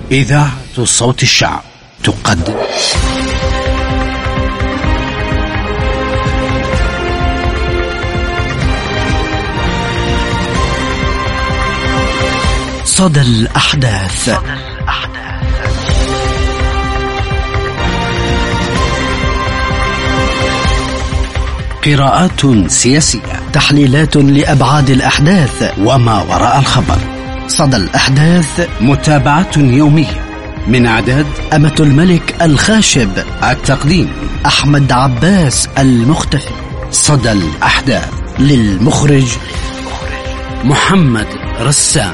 إذاعة صوت الشعب تقدم صدى الأحداث. قراءات سياسية، تحليلات لأبعاد الأحداث وما وراء الخبر. صدى الأحداث، متابعة يومية من إعداد أمة الملك الخاشب، التقديم أحمد عباس المختفي. صدى الأحداث، للمخرج محمد رسام.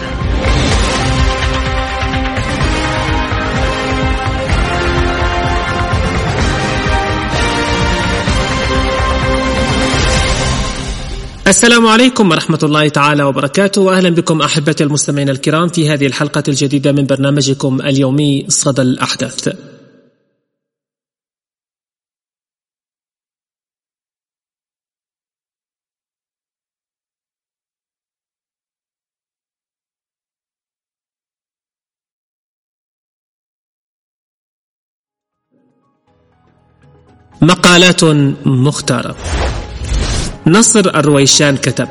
السلام عليكم ورحمة الله تعالى وبركاته، وأهلا بكم أحبتي المستمعين الكرام في هذه الحلقة الجديدة من برنامجكم اليومي صدى الأحداث. مقالات مختارة. نصر الرويشان كتب: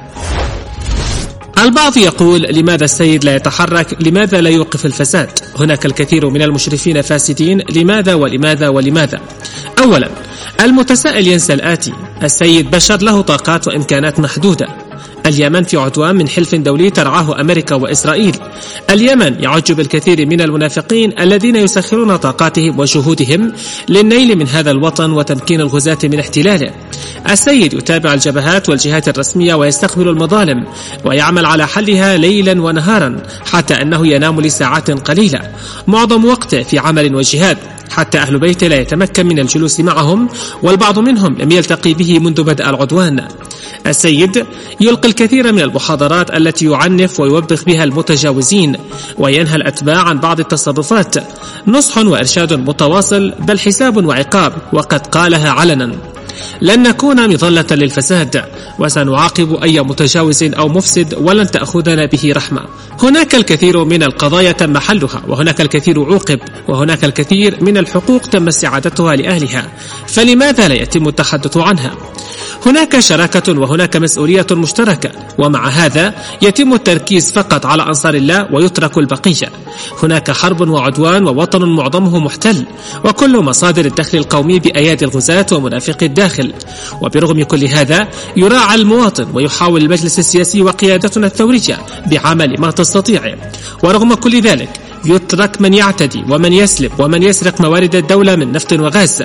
البعض يقول لماذا السيد لا يتحرك؟ لماذا لا يوقف الفساد؟ هناك الكثير من المشرفين فاسدين، لماذا ولماذا ولماذا؟ أولا، المتسائل ينسى الآتي: السيد بشر له طاقات وإمكانات محدودة. اليمن في عدوان من حلف دولي ترعاه أمريكا وإسرائيل. اليمن يعج بالكثير من المنافقين الذين يسخرون طاقاتهم وجهودهم للنيل من هذا الوطن وتمكين الغزاة من احتلاله. السيد يتابع الجبهات والجهات الرسمية ويستقبل المظالم ويعمل على حلها ليلا ونهارا، حتى أنه ينام لساعات قليلة، معظم وقته في عمل وجهاد، حتى أهل بيته لا يتمكن من الجلوس معهم، والبعض منهم لم يلتقي به منذ بدء العدوان. السيد يلقي الكثير من المحاضرات التي يعنف ويوبخ بها المتجاوزين وينهى الأتباع عن بعض التصرفات، نصح وإرشاد متواصل، بل حساب وعقاب، وقد قالها علنا: لن نكون مظلة للفساد، وسنعاقب أي متجاوز أو مفسد، ولن تأخذنا به رحمة. هناك الكثير من القضايا تم حلها، وهناك الكثير عوقب، وهناك الكثير من الحقوق تم استعادتها لأهلها، فلماذا لا يتم التحدث عنها؟ هناك شراكة وهناك مسؤولية مشتركة، ومع هذا يتم التركيز فقط على أنصار الله ويترك البقية. هناك حرب وعدوان ووطن معظمه محتل، وكل مصادر الدخل القومي بأيادي الغزاة ومنافقي الداخل. وبرغم كل هذا يراعى المواطن، ويحاول المجلس السياسي وقيادتنا الثورية بعمل ما تستطيع. ورغم كل ذلك يترك من يعتدي ومن يسلب ومن يسرق موارد الدولة من نفط وغاز،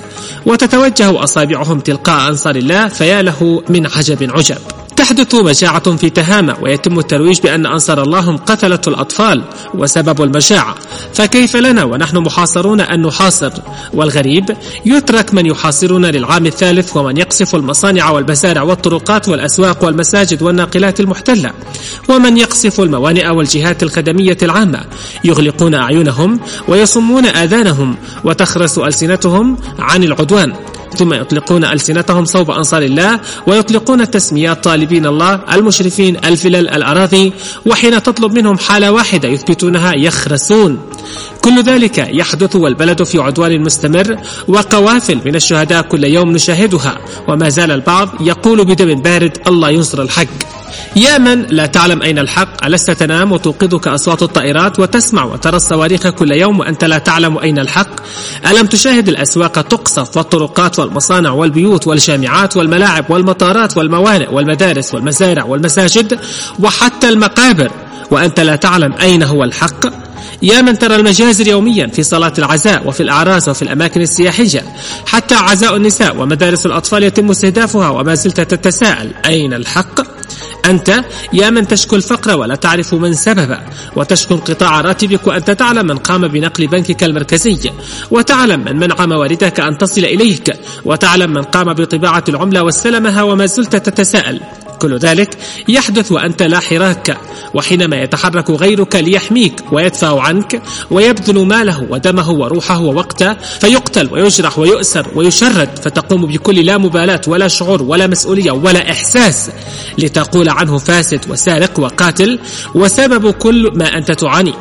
وتتوجه أصابعهم تلقاء أنصار الله، فيا له من عجب عجب. تحدث مجاعة في تهامة، ويتم الترويج بأن أنصار الله هم قتلة الأطفال وسبب المجاعة، فكيف لنا ونحن محاصرون أن نحاصر؟ والغريب يترك من يحاصرون للعام الثالث، ومن يقصف المصانع والمزارع والطرقات والأسواق والمساجد والناقلات المحتلة، ومن يقصف الموانئ والجهات الخدمية العامة، يغلقون أعينهم ويصمون آذانهم وتخرس ألسنتهم عن العدوان، ثم يطلقون ألسنتهم صوب أنصار الله، ويطلقون التسميات طالبين الله، المشرفين، الفلل، الأراضي، وحين تطلب منهم حالة واحدة يثبتونها يخرسون. كل ذلك يحدث والبلد في عدوان مستمر، وقوافل من الشهداء كل يوم نشاهدها، وما زال البعض يقول بدم بارد: الله ينصر الحق. يا من لا تعلم أين الحق، ألست تنام وتوقظك أصوات الطائرات وتسمع وترى الصواريخ كل يوم وأنت لا تعلم أين الحق؟ ألم تشاهد الأسواق تقصف والطرقات والمصانع والبيوت والجامعات والملاعب والمطارات والموانئ والمدارس والمزارع والمساجد وحتى المقابر، وأنت لا تعلم أين هو الحق؟ يا من ترى المجازر يوميا في صلاة العزاء وفي الأعراس وفي الأماكن السياحية، حتى عزاء النساء ومدارس الأطفال يتم استهدافها، وما زلت تتساءل أين الحق؟ أنت يا من تشكو الفقر ولا تعرف من سببه، وتشكو انقطاع راتبك وأنت تعلم من قام بنقل بنكك المركزي، وتعلم من منع مواردك أن تصل إليك، وتعلم من قام بطباعة العملة واستلمها، وما زلت تتساءل. كل ذلك يحدث وأنت لا حراك، وحينما يتحرك غيرك ليحميك ويدفع عنك ويبذل ماله ودمه وروحه ووقته، فيقتل ويجرح ويؤسر ويشرد، فتقوم بكل لا مبالاة ولا شعور ولا مسؤولية ولا إحساس لتقول عنه فاسد وسارق وقاتل، وسبب كل ما أنت تعاني.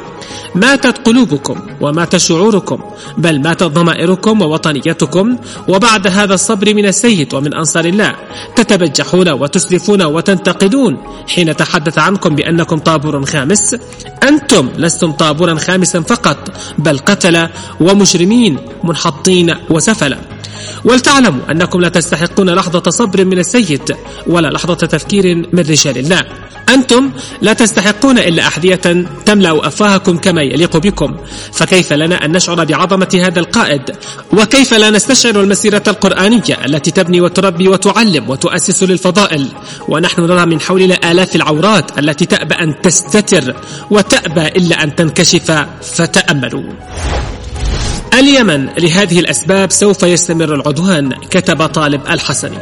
ماتت قلوبكم ومات شعوركم، بل ماتت ضمائركم ووطنيتكم. وبعد هذا الصبر من السيد ومن أنصار الله تتبجحون وتسرفون وتنتقدون حين تحدث عنكم بأنكم طابور خامس. أنتم لستم طابورا خامسا فقط، بل قتلة ومجرمين منحطين وسفلة. ولتعلموا أنكم لا تستحقون لحظة صبر من السيد ولا لحظة تفكير من رجال الله. أنتم لا تستحقون إلا أحذية تملأ أفواهكم كما يليق بكم. فكيف لنا أن نشعر بعظمة هذا القائد؟ وكيف لا نستشعر المسيرة القرآنية التي تبني وتربي وتعلم وتؤسس للفضائل، ونحن نرى من حولنا آلاف العورات التي تأبى أن تستتر وتأبى إلا أن تنكشف؟ فتأملوا. اليمن لهذه الأسباب سوف يستمر العدوان، كتب طالب الحسني.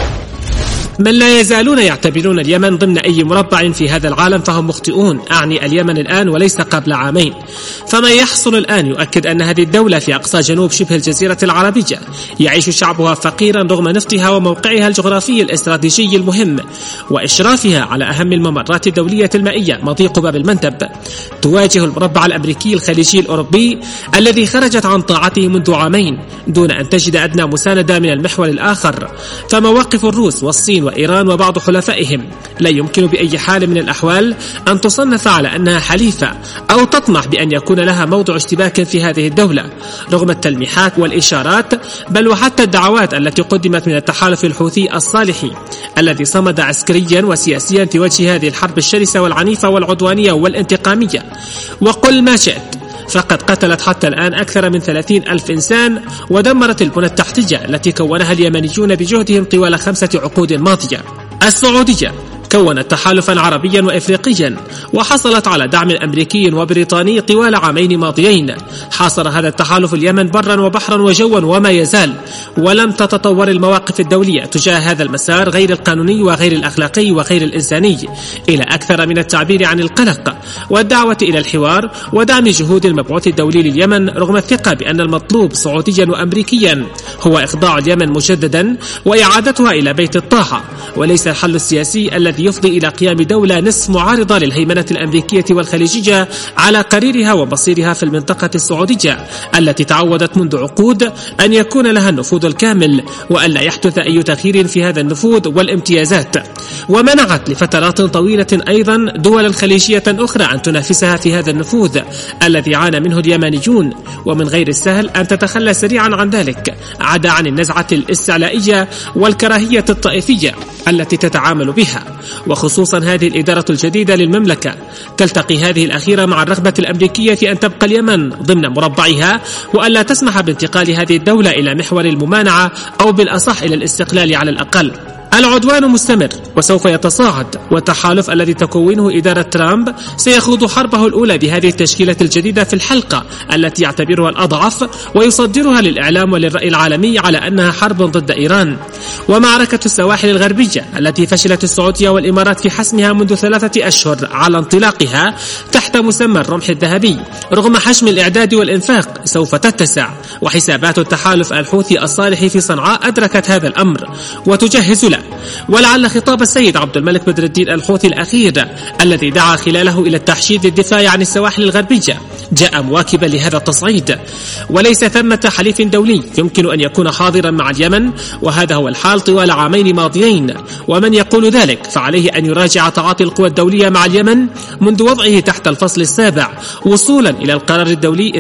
من لا يزالون يعتبرون اليمن ضمن أي مربع في هذا العالم فهم مخطئون، أعني اليمن الآن وليس قبل عامين. فما يحصل الآن يؤكد أن هذه الدولة في أقصى جنوب شبه الجزيرة العربية يعيش شعبها فقيرا رغم نفطها وموقعها الجغرافي الاستراتيجي المهم وإشرافها على أهم الممرات الدولية المائية مضيق باب المندب. تواجه المربع الأمريكي الخليجي الأوروبي الذي خرجت عن طاعته منذ عامين دون أن تجد أدنى مساندة من المحور الآخر. فمواقف الروس والصين وإيران وبعض حلفائهم لا يمكن بأي حال من الأحوال أن تصنف على أنها حليفة أو تطمح بأن يكون لها موضع اشتباك في هذه الدولة، رغم التلميحات والإشارات بل وحتى الدعوات التي قدمت من التحالف الحوثي الصالحي الذي صمد عسكريا وسياسيا في وجه هذه الحرب الشرسة والعنيفة والعدوانية والانتقامية. وقل ما شئت، فقد قتلت حتى الآن أكثر من 30,000 إنسان ودمرت البنى التحتية التي كونها اليمنيون بجهدهم طوال 5 عقود ماضية. السعودية كونت تحالفا عربيا وإفريقيا وحصلت على دعم أمريكي وبريطاني طوال عامين ماضيين. حاصر هذا التحالف اليمن برا وبحرا وجوا وما يزال، ولم تتطور المواقف الدولية تجاه هذا المسار غير القانوني وغير الأخلاقي وغير الإنساني إلى أكثر من التعبير عن القلق والدعوة إلى الحوار ودعم جهود المبعوث الدولي لليمن، رغم الثقة بأن المطلوب سعوديا وأمريكيا هو إخضاع اليمن مجددا وإعادتها إلى بيت الطاعة، وليس الحل السياسي الذي يفضي إلى قيام دولة نصف معارضة للهيمنة الأمريكية والخليجية على قريرها ومصيرها في المنطقة السعودية التي تعودت منذ عقود أن يكون لها النفوذ الكامل وأن لا يحدث أي تغيير في هذا النفوذ والامتيازات. ومنعت لفترات طويلة أيضا دولا خليجية أخرى أن تنافسها في هذا النفوذ الذي عانى منه اليمنيون، ومن غير السهل أن تتخلى سريعا عن ذلك، عدا عن النزعة الاستعلائية والكراهية الطائفية التي تتعامل بها. وخصوصا هذه الإدارة الجديدة للمملكة تلتقي هذه الأخيرة مع الرغبة الأمريكية أن تبقى اليمن ضمن مربعها وأن لا تسمح بانتقال هذه الدولة إلى محور الممانعة أو بالأصح إلى الاستقلال على الأقل. العدوان مستمر وسوف يتصاعد، والتحالف الذي تكونه إدارة ترامب سيخوض حربه الأولى بهذه التشكيلة الجديدة في الحلقة التي يعتبرها الأضعف ويصدرها للإعلام وللرأي العالمي على أنها حرب ضد إيران. ومعركة السواحل الغربية التي فشلت السعودية والإمارات في حسمها منذ 3 أشهر على انطلاقها تحت مسمى الرمح الذهبي رغم حجم الإعداد والإنفاق سوف تتسع، وحسابات التحالف الحوثي الصالح في صنعاء أدركت هذا الأمر وتجهز له. ولعل خطاب السيد عبد الملك بدر الدين الحوثي الأخير الذي دعا خلاله إلى التحشيد للدفاع عن السواحل الغربية جاء مواكبا لهذا التصعيد، وليس ثمة حليف دولي يمكن أن يكون حاضرا مع اليمن، وهذا هو الحال طوال عامين ماضيين. ومن يقول ذلك فعليه أن يراجع تعاطي القوى الدولية مع اليمن منذ وضعه تحت الفصل السابع وصولا إلى القرار الدولي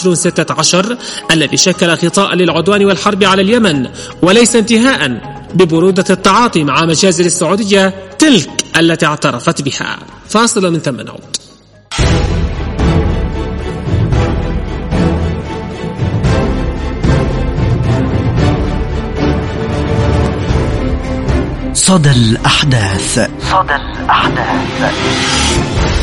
22/16 الذي شكل غطاء للعدوان والحرب على اليمن، وليس انتهاء ببرودة التعاطي مع مجازر السعودية تلك التي اعترفت بها. فاصل من ثم نعود. صدى الأحداث.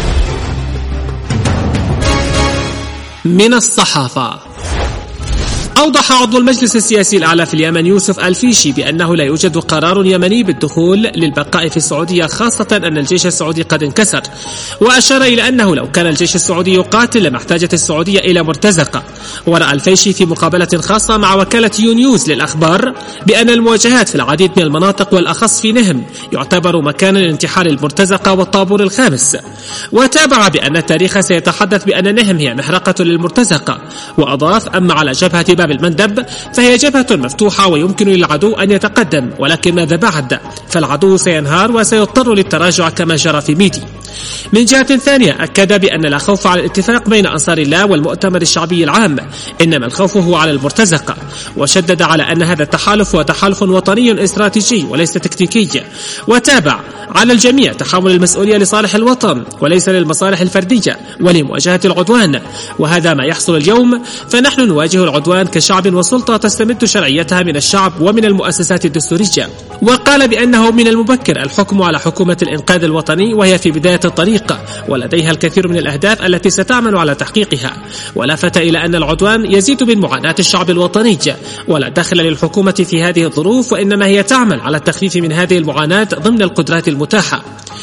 من الصحافة. أوضح عضو المجلس السياسي الأعلى في اليمن يوسف الفيشي بأنه لا يوجد قرار يمني بالدخول للبقاء في السعودية، خاصة أن الجيش السعودي قد انكسر، وأشار إلى أنه لو كان الجيش السعودي يقاتل لما احتاجت السعودية إلى مرتزقة. ورأى الفيشي في مقابلة خاصة مع وكالة يونيوز للأخبار بأن المواجهات في العديد من المناطق والأخص في نهم يعتبر مكانا لانتحار المرتزقة والطابور الخامس. وتابع بأن التاريخ سيتحدث بأن نهم هي محرقة للمرتزقة، وأضاف: أما على جبهة باب المندب فهي جبهة مفتوحة ويمكن للعدو أن يتقدم، ولكن ماذا بعد؟ فالعدو سينهار وسيضطر للتراجع كما جرى في ميدي. من جهة ثانية أكد بأن لا خوف على الاتفاق بين أنصار الله والمؤتمر الشعبي العام، إنما الخوف هو على المرتزقة، وشدد على أن هذا التحالف هو تحالف وطني استراتيجي وليس تكتيكي. وتابع: على الجميع تحمل المسؤولية لصالح الوطن وليس للمصالح الفردية ولمواجهة العدوان، وهذا ما يحصل اليوم. فنحن نواجه العدوان كشعب وسلطة تستمد شرعيتها من الشعب ومن المؤسسات الدستورية. وقال بأنه من المبكر الحكم على حكومة الإنقاذ الوطني وهي في بداية الطريق ولديها الكثير من الأهداف التي ستعمل على تحقيقها. ولفت إلى أن العدوان يزيد من معاناة الشعب الوطني، ولا دخل للحكومة في هذه الظروف، وإنما هي تعمل على التخفيف من هذه المعاناة ضمن القدرات المتاحة.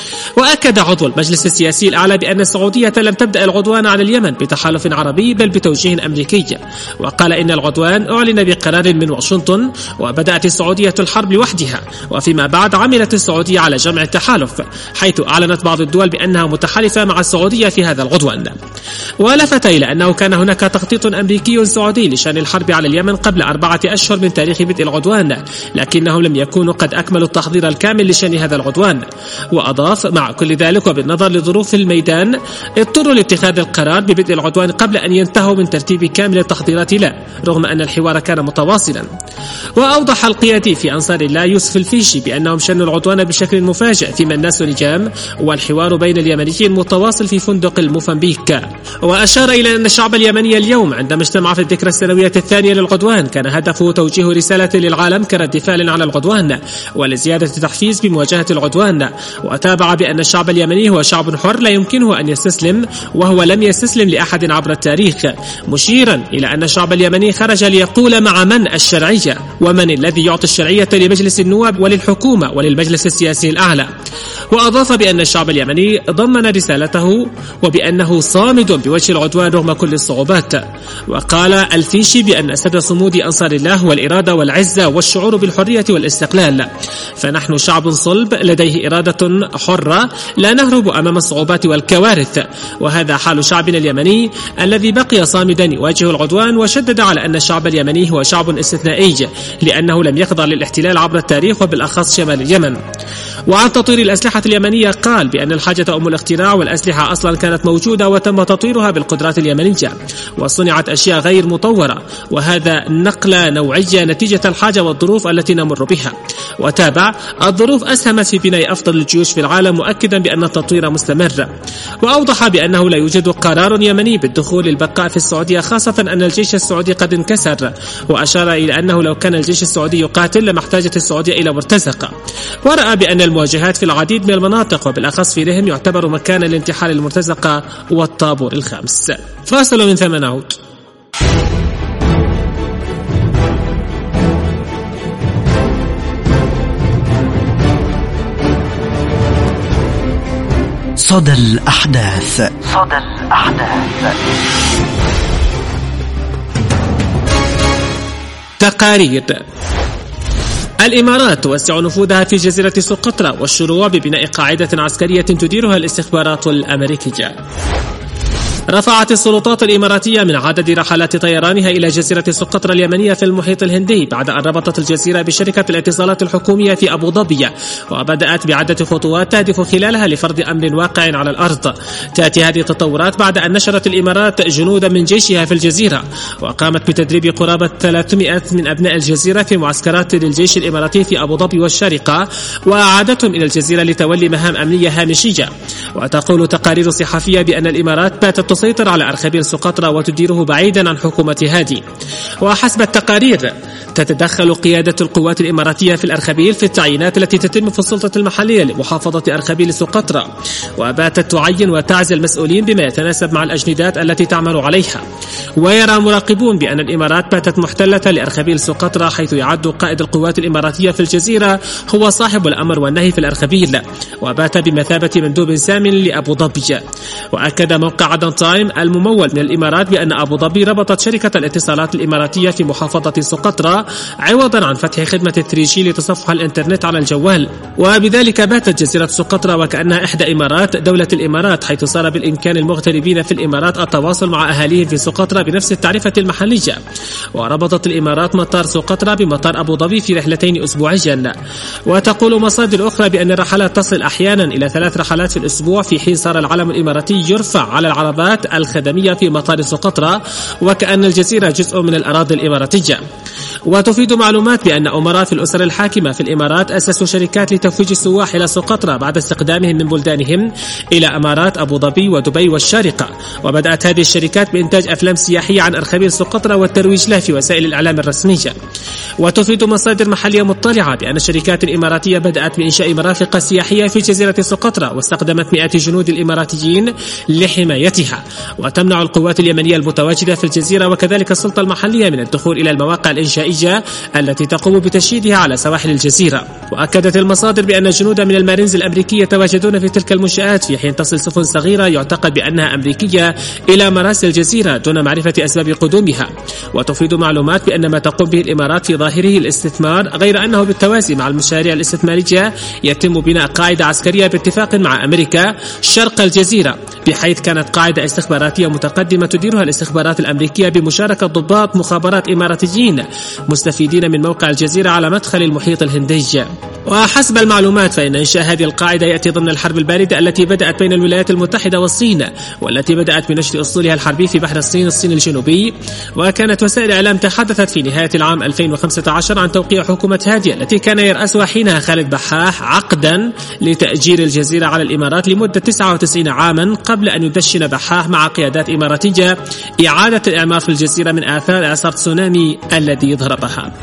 وأكد عضو المجلس السياسي الأعلى بأن السعودية لم تبدأ العدوان على اليمن بتحالف عربي بل بتوجيه أمريكي. وقال إن العدوان أعلن بقرار من واشنطن، وبدأت السعودية الحرب لوحدها، وفيما بعد عملت السعودية على جمع التحالف، حيث أعلنت بعض الدول بأنها متحالفة مع السعودية في هذا العدوان. ولفت إلى أنه كان هناك تخطيط أمريكي سعودي لشأن الحرب على اليمن قبل 4 أشهر من تاريخ بدء العدوان، لكنهم لم يكونوا قد أكملوا التحضير الكامل لشأن هذا العدوان. وأضاف: مع كل ذلك وبالنظر لظروف الميدان اضطروا لاتخاذ القرار ببدء العدوان قبل أن ينتهوا من ترتيب كامل التحضيرات له، رغم أن الحوار كان متواصلا. وأوضح القيادي في أنصار الله يوسف الفيشي بأنهم شنوا العدوان بشكل مفاجئ فيما الناس لجام، والحوار بين اليمنيين متواصل في فندق الموفنبيك. وأشار إلى أن الشعب اليمني اليوم عندما اجتمع في الذكرى السنوية الثانية للعدوان كان هدفه توجيه رسالة للعالم كرد فعل على العدوان ولزيادة التحفيز بمواجهة العدوان. وتابع بأن الشعب اليمني هو شعب حر لا يمكنه أن يستسلم، وهو لم يستسلم لأحد عبر التاريخ، مشيرا إلى أن الشعب اليمني خرج ليقول مع من الشرعية، ومن الذي يعطي الشرعية لمجلس النواب وللحكومة وللمجلس السياسي الأعلى. وأضاف بأن الشعب اليمني ضمن رسالته وبأنه صامد بوجه العدوان رغم كل الصعوبات. وقال الفيشي بأن سد صمود أنصار الله هو الإرادة والعزة والشعور بالحرية والاستقلال، فنحن شعب صلب لديه إرادة حرة لا نهرب أمام الصعوبات والكوارث، وهذا حال شعبنا اليمني الذي بقي صامدا يواجه العدوان. وشدد على أن الشعب اليمني هو شعب استثنائي لأنه لم يخضع للاحتلال عبر التاريخ وبالأخص شمال اليمن. وعن تطوير الأسلحة اليمنية قال بأن الحاجة أم الاختراع، والأسلحة أصلا كانت موجودة وتم تطويرها بالقدرات اليمنية، وصنعت أشياء غير مطورة، وهذا نقلة نوعية نتيجة الحاجة والظروف التي نمر بها. وتابع: الظروف أسهمت في بناء أفضل الجيوش في العالم، مؤكدا بأن التطوير مستمر. وأوضح بأنه لا يوجد قرار يمني بالدخول للبقاء في السعودية، خاصة أن الجيش السعودي قد انكسر، وأشار إلى أنه لو كان الجيش السعودي يقاتل لما احتاجت السعودية إلى مرتزقة. ورأى بأن المواجهات في العديد من المناطق وبالأخص في نهم يعتبر مكانا لانتحار المرتزقة والطابور الخامس. فاصل من ثم نعود. صدى الأحداث. تقارير. الإمارات توسع نفوذها في جزيرة سقطرى والشروع ببناء قاعدة عسكرية تديرها الاستخبارات الأمريكية. رفعت السلطات الإماراتية من عدد رحلات طيرانها إلى جزيرة سقطرى اليمنية في المحيط الهندي بعد أن ربطت الجزيرة بشركة الاتصالات الحكومية في أبو ظبي، وبدأت بعدة خطوات تهدف خلالها لفرض أمن واقع على الأرض. تأتي هذه التطورات بعد أن نشرت الإمارات جنودا من جيشها في الجزيرة، وقامت بتدريب قرابة 300 من أبناء الجزيرة في معسكرات للجيش الإماراتي في أبو ظبي والشارقة، وأعادتهم إلى الجزيرة لتولي مهام أمنية هامشية. وتقول تقارير صحفية بأن الإمارات باتت تسيطر على أرخبيل سقطرى وتديره بعيدا عن حكومة هادي. وحسب التقارير تتدخل قيادة القوات الإماراتية في الأرخبيل في التعيينات التي تتم في السلطة المحلية لمحافظة أرخبيل سقطرى، وباتت تعين وتعزل المسؤولين بما يتناسب مع الأجندات التي تعمل عليها. ويرى مراقبون بأن الإمارات باتت محتلة لأرخبيل سقطرى، حيث يعد قائد القوات الإماراتية في الجزيرة هو صاحب الأمر والنهي في الأرخبيل، وبات بمثابة مندوب سام لأبو ظبي. وأكد موقع عدن تايم الممول من الإمارات بأن أبو ظبي ربطت شركة الاتصالات الإماراتية في محافظة سقطرى عوضا عن فتح خدمة 3G لتصفح الإنترنت على الجوال، وبذلك باتت جزيرة سقطرى وكأنها إحدى إمارات دولة الإمارات، حيث صار بالإمكان المغتربين في الإمارات التواصل مع أهاليهم في سقطرى بنفس التعرفة المحلية. وربطت الإمارات مطار سقطرى بمطار أبو ظبي في رحلتين أسبوعيا. وتقول مصادر أخرى بأن الرحلات تصل أحيانا إلى 3 رحلات في الأسبوع، في حين صار العلم الإماراتي يرفع على العربات الخدمية في مطار سقطرى، وكأن الجزيرة جزء من الأراضي الإماراتية. وتفيد معلومات بأن أمراء في الأسر الحاكمة في الإمارات أسسوا شركات لتفويج السواح إلى سقطرى بعد استقدامهم من بلدانهم إلى أمارات أبو ظبي ودبي والشارقة. وبدأت هذه الشركات بإنتاج أفلام سياحية عن أرخبيل سقطرى والترويج له في وسائل الإعلام الرسمية. وتفيد مصادر محلية مطلعة بأن الشركات الإماراتية بدأت بإنشاء مرافق سياحية في جزيرة سقطرى، واستخدمت مئات جنود الإماراتيين لحمايتها. وتمنع القوات اليمنية المتواجدة في الجزيرة وكذلك السلطة المحلية من الدخول إلى المواقع الإنشائية التي تقوم بتشييدها على سواحل الجزيرة. وأكدت المصادر بأن جنودا من المارينز الأمريكية يتواجدون في تلك المنشآت، في حين تصل سفن صغيرة يعتقد بأنها أمريكية إلى مراسي الجزيرة دون معرفة أسباب قدومها. وتفيد معلومات بأن ما تقوم به الإمارات في ظاهره الاستثمار، غير أنه بالتوازي مع المشاريع الاستثمارية يتم بناء قاعدة عسكرية باتفاق مع أمريكا شرق الجزيرة، بحيث كانت قاعدة استخباراتية متقدمة تديرها الاستخبارات الأمريكية بمشاركة ضباط مخابرات إماراتيين مستفيدين من موقع الجزيرة على مدخل المحيط الهندي. وحسب المعلومات فإن إنشاء هذه القاعدة يأتي ضمن الحرب الباردة التي بدأت بين الولايات المتحدة والصين، والتي بدأت بنشر أسطولها الحربي في بحر الصين الجنوبي. وكانت وسائل الإعلام تحدثت في نهاية العام 2015 عن توقيع حكومة هادي التي كان يرأسها حينها خالد بحاح عقدا لتأجير الجزيرة على الإمارات لمدة 99 عاما، قبل أن يدشن بحاح مع قيادات إماراتية إعادة الإعمار في الجزيرة من آثار إعصار تسونامي الذي ضربها.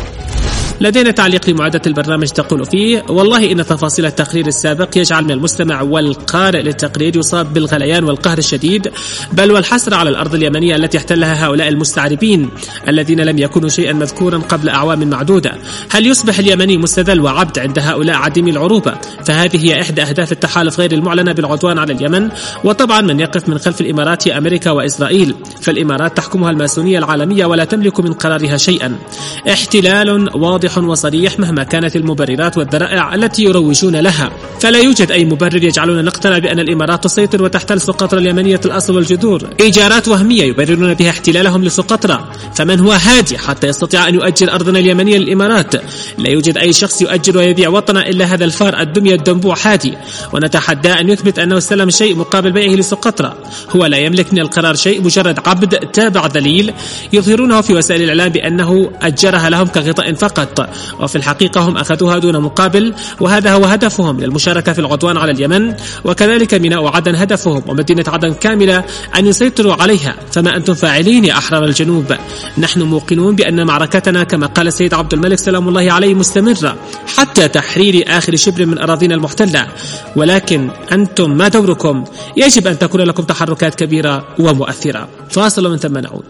لدينا تعليق لمعدة البرنامج تقول فيه: والله إن تفاصيل التقرير السابق يجعل من المستمع والقارئ للتقرير يصاب بالغليان والقهر الشديد، بل والحسرة على الأرض اليمنية التي احتلها هؤلاء المستعربين الذين لم يكونوا شيئا مذكورا قبل أعوام معدودة. هل يصبح اليمني مستذل وعبد عند هؤلاء عديمي العروبة؟ فهذه هي إحدى أهداف التحالف غير المعلنة بالعدوان على اليمن. وطبعا من يقف من خلف الإمارات هي أمريكا وإسرائيل، فالإمارات تحكمها الماسونية العالمية ولا تملك من قرارها شيئا. احتلال واضح وصريح مهما كانت المبررات والذرائع التي يروجون لها، فلا يوجد أي مبرر يجعلنا نقتنع بأن الإمارات تسيطر وتحتل سقطرى اليمنية الأصل والجذور. إيجارات وهمية يبررون بها احتلالهم لسقطرى. فمن هو هادي حتى يستطيع أن يؤجر أرضنا اليمنية للإمارات؟ لا يوجد أي شخص يؤجر ويبيع وطنا إلا هذا الفار الدمية الدنبوع هادي، ونتحدى أن يثبت أنه استلم شيء مقابل بيعه لسقطرى. هو لا يملك من القرار شيء، مجرد عبد تابع ذليل يظهرونه في وسائل الإعلام بأنه أجرها لهم كغطاء فقط، وفي الحقيقة هم أخذوها دون مقابل، وهذا هو هدفهم للمشاركة في العدوان على اليمن. وكذلك ميناء عدن هدفهم، ومدينة عدن كاملة أن يسيطروا عليها. فما أنتم فاعلين يا أحرار الجنوب؟ نحن موقنون بأن معركتنا كما قال السيد عبد الملك سلام الله عليه مستمرة حتى تحرير آخر شبر من أراضينا المحتلة، ولكن أنتم ما دوركم؟ يجب أن تكون لكم تحركات كبيرة ومؤثرة. فاصل ومن ثم نعود.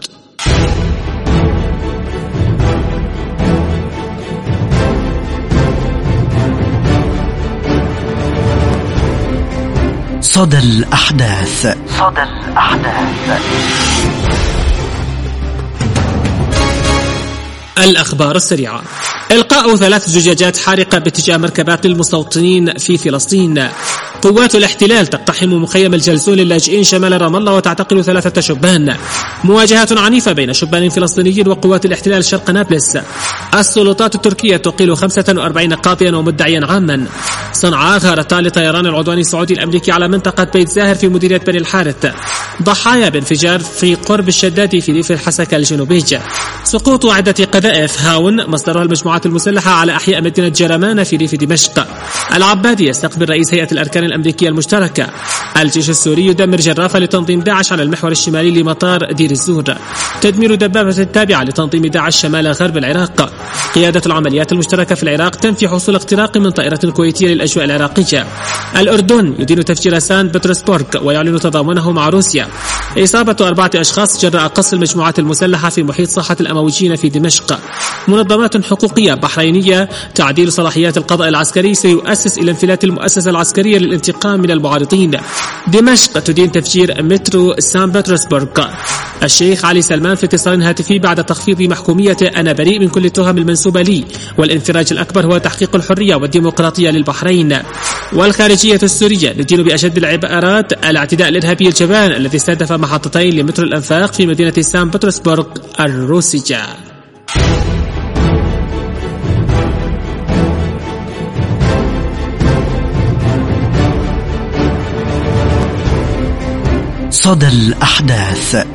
صدى الأحداث. الأخبار السريعة. إلقاء 3 زجاجات حارقة باتجاه مركبات للمستوطنين في فلسطين. قوات الاحتلال تقتحم مخيم الجلسون للاجئين شمال رام الله وتعتقل 3 شبان. مواجهة عنيفة بين شبان فلسطينيين وقوات الاحتلال شرق نابلس. السلطات التركية تقيل 45 قاضيا ومدعيا عاما. صنعاء غارتان لطيران العدوان السعودي الأمريكي على منطقة بيت زاهر في مديرية بني الحارث. ضحايا بانفجار في قرب الشدادي في ريف الحسكة الجنوبي. سقوط عدة قذائف هاون مصدرها المجموعات المسلحة على أحياء مدينة جرمان في ريف دمشق. العبادي يستقبل رئيس هيئة الأركان الأمريكية المشتركة. الجيش السوري يدمر جرافة لتنظيم داعش على المحور الشمالي لمطار دير الزور. تدمير دبابة تابعة لتنظيم داعش شمال غرب العراق. قيادة العمليات المشتركة في العراق تنفي حصول اختراق من طائرة كويتية للأجواء العراقية. الأردن يدين تفجير سان بطرسبورغ ويعلن تضامنه مع روسيا. إصابة 4 أشخاص جراء قصف المجموعات المسلحة في محيط صحة الأمويين في دمشق. منظمات حقوقية بحرينية تعديل صلاحيات القضاء العسكري سيؤسس إلى انفلات المؤسسة العسكرية للانتقام من المعارضين. دمشق تدين تفجير مترو سان بطرسبورغ. الشيخ علي سلمان في اتصال هاتفي بعد تخفيض محكوميته: أنا بريء من كل التهم المنسوبة لي، والانفراج الأكبر هو تحقيق الحرية والديمقراطية للبحرين. والخارجية السورية تدين بأشد العبارات الاعتداء الإرهابي الجبان الذي استهدف محطتين لمترو الأنفاق في مدينة سان بطرسبورغ الروسية. صدى الأحداث.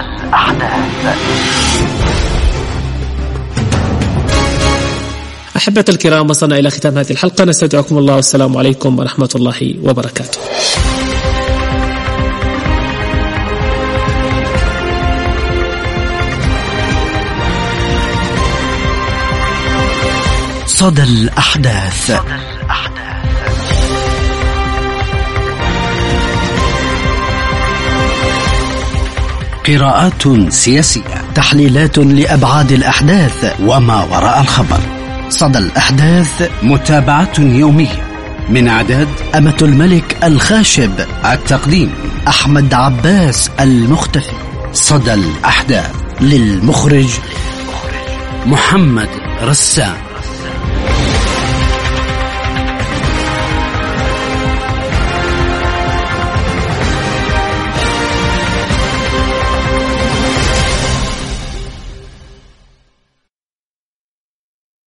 أحبة الكرام، وصلنا إلى ختام هذه الحلقة، نستودعكم الله والسلام عليكم ورحمة الله وبركاته. صدى الأحداث. قراءات سياسية، تحليلات لأبعاد الأحداث وما وراء الخبر. صدى الأحداث، متابعة يومية من إعداد أمة الملك الخاشب، التقديم أحمد عباس المختفي. صدى الأحداث للمخرج محمد رسام.